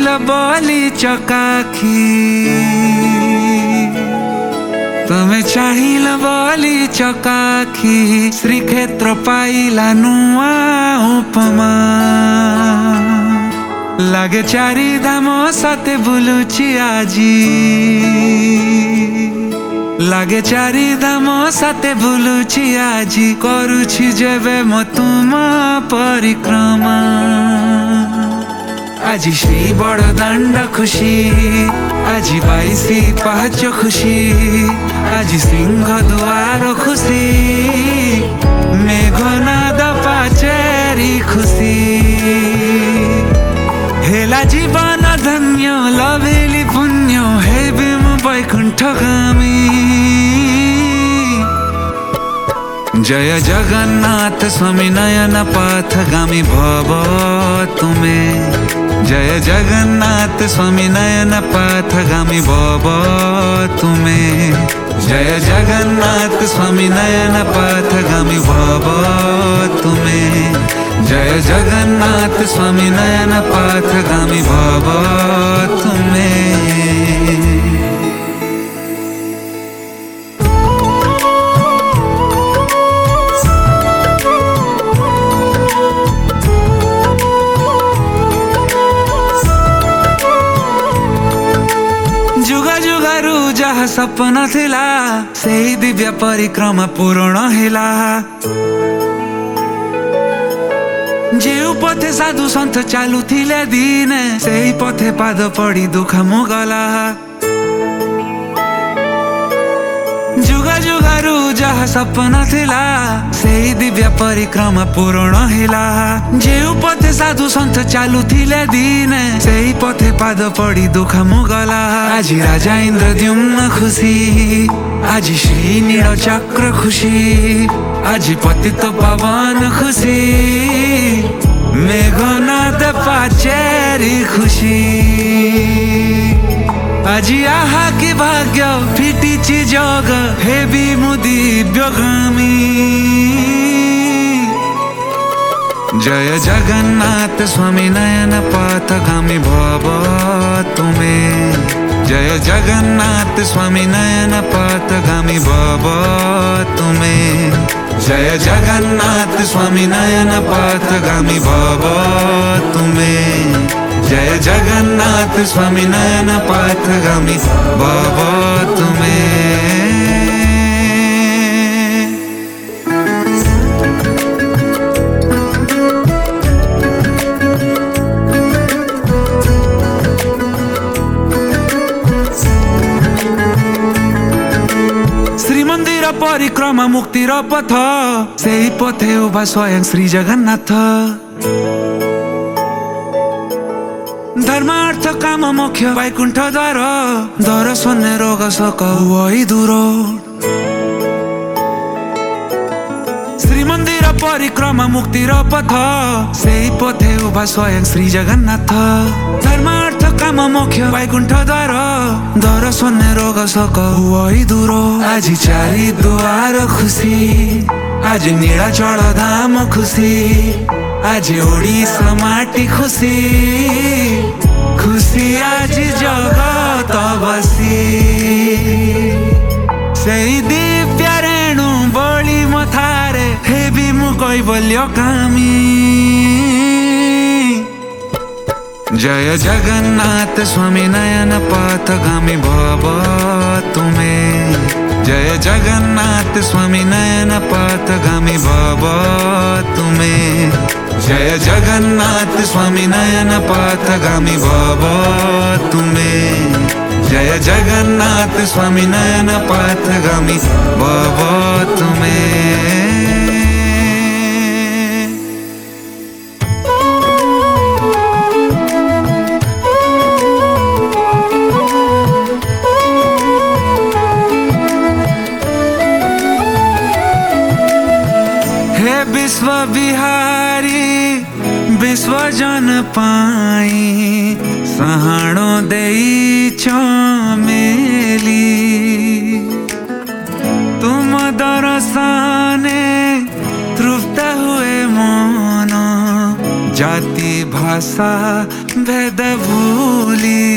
बोली चकाखी तमे चाहिल बोली चकाखी श्रीक्षेत्र पाइला नुआ उपमा लागे चारि धाम साथे बुलुची आजी लागे चारि धाम साथे बुलुची आजी करुछि जेबे म तुम परिक्रमा आजी श्री बड़दाण्ड खुशी आजी 22 पाहाच खुशी आजी सिंह दुआर खुशी मेघनाद पाचेरी खुशी हेला जीवन धन्य लभेली पुण्य हेबे म वैकुण्ठगामी जय जगन्नाथ स्वामी नयन पथगामी भव तुमे जय जगन्नाथ स्वामी नयन पथगामी भव तुमे जय जगन्नाथ स्वामी नयन पथगामी भव तुमे जय जगन्नाथ स्वामी नयन पथगामी भव तुमे जहा सपना थिला सेही दिव्य परिक्रमा पूर्ण हेला जेउ पथे साधु सन्त चालू थिले दिने सेही पथे पाद पड़ी दुख मुगला जुगा जुगारू जहा सपना थिला सेही दिव्य परिक्रमा पूर्ण हेला जेउ पथे साधु सन्त चालू थिले दिने सेही पथे पाद पड़ी दुख मुगला आज राजा इन्द्रद्युम्न खुशी आज श्री नील चक्र खुशी आज पतित पावन खुशी मेघनाद पाचेरी खुशी आजी आहा की भाग्य फिटिची जग हेबी मुदी दिव्यगामी जय जगन्नाथ स्वामी नयन पथगामी भव तुमे जय जगन्नाथ स्वामी नयन पथगामी भव तुमे जय जगन्नाथ स्वामी नयन पथगामी भव तुमे जय जगन्नाथ स्वामी नयन पथगामी भव तुमे श्रीमंदिर परिक्रमा मुक्तिर पथ सेही पथे उभा स्वयं श्री जगन्नाथ धर्म अर्थ काम मोक्ष वैकुण्ठ द्वार दर्शन रोग शोक वही दूर श्रीमंदिर परिक्रमा मुक्तिर पथ सेही पथे उभा स्वयं श्री जगन्नाथ धर्म अर्थ काम मोक्ष वैकुण्ठ द्वार दर्शन रोग शोक वही दूर आज चारि दुआर खुशी आज नीलाचल धाम खुशी आज ओडिसा माटी खुशी खुशी आज जगत बसी सेही दिव्य रेणु बोली मथारे हेबी मु कैवल्य कामी जय जगन्नाथ स्वामी नयन पथगामी भव तुमे जय जगन्नाथ स्वामी नयन पथगामी भव तुमे जय जगन्नाथ स्वामी नयन पथगामी भव तुमे जय जगन्नाथ स्वामी नयन पथगामी भव तुमे विश्व बिहारी विश्व जन पाई सहाणो देई चमेली तुम दर्शने तृप्त हुए मन जाति भाषा भेद भूली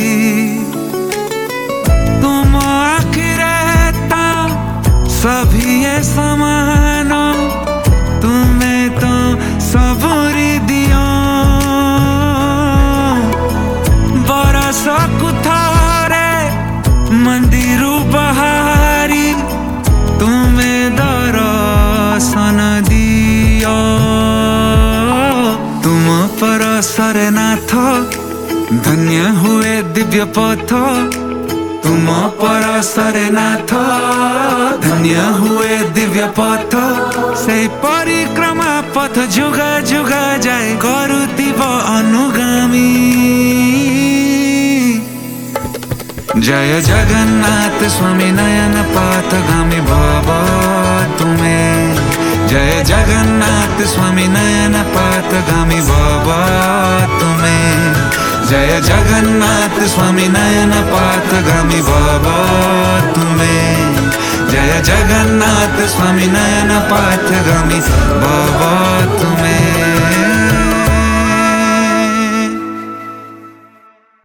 तुम आखिरता सभी ये समान तुम्हें तो सबरी दियो बरस कुथारे मंदिर बहारी तुम्हें दर्शन दियो तुम परसर नाथ धन्य हुए दिव्य पथ तुम परसर नाथ धन्य हुए दिव्य पथ से परिक्रमा पथ जुगा जुगा जाए करुतिब अनुगामी जय जगन्नाथ स्वामी नयन पथगामी भव तुम्हें जय जगन्नाथ स्वामी नयन पथगामी भव तुम्हें जय जगन्नाथ स्वामी नयन पथगामी भव तुम्हें जय जगन्नाथ स्वामी नयन पथगामी भव तुम्हें।